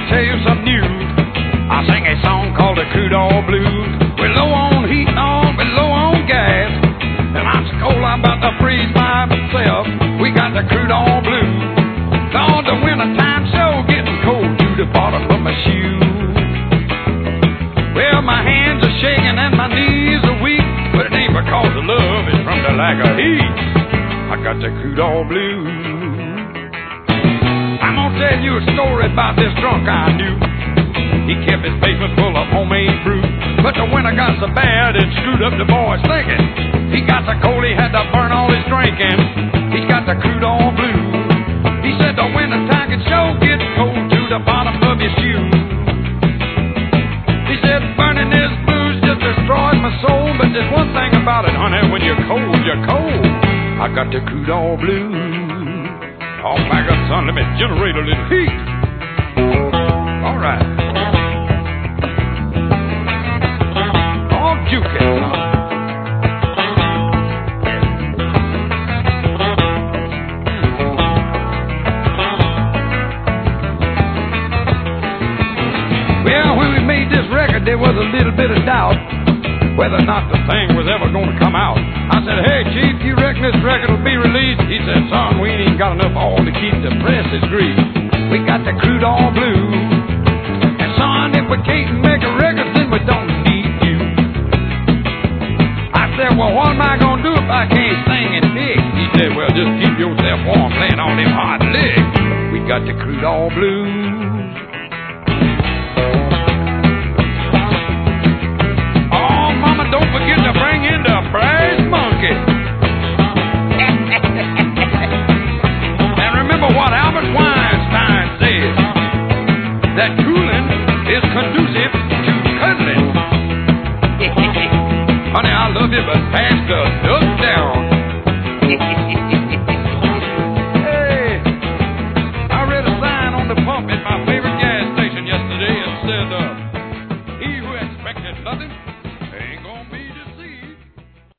tell you something new. I sang a song called the Crude Oil Blues. We're low on heat and all, we're low on gas. And I'm so cold I'm about to freeze myself. We got the crude oil blues. Lord, the wintertime so getting cold to the bottom of my shoe. Well, my hands are shaking and my knees are weak, but it ain't because of love, it's from the lack of heat. I got the crude oil blues. I'm gonna tell you a story about this drunk I knew. He kept his basement full of homemade brew, but the winter got so bad it screwed up the boys' thinking. He got so cold he had to burn all his drinking. He's got the crude oil blues. He said the wintertime can sure get cold to the bottom of your shoe. He said burning this blues just destroys my soul, but there's one thing about it, honey, when you're cold, you're cold. I got the crude oil blues. Oh, back up, son, let me generate a little heat. All right. All juke it, son. Well, when we made this record, there was a little bit of doubt whether or not the thing was ever going to come out. I said, hey, Chief, you reckon this record will be released? He said, son, we ain't even got enough oil to keep the presses greased. We got the crude oil blues. And son, if we can't make a record, then we don't need you. I said, well, what am I going to do if I can't sing and dig? He said, well, just keep yourself warm playing on them hot legs. We got the crude oil blues. Don't forget to bring in the brass monkey. And remember what Albert Weinstein said, that cooling is conducive to cuddling. Honey, I love you, but pass the dust down.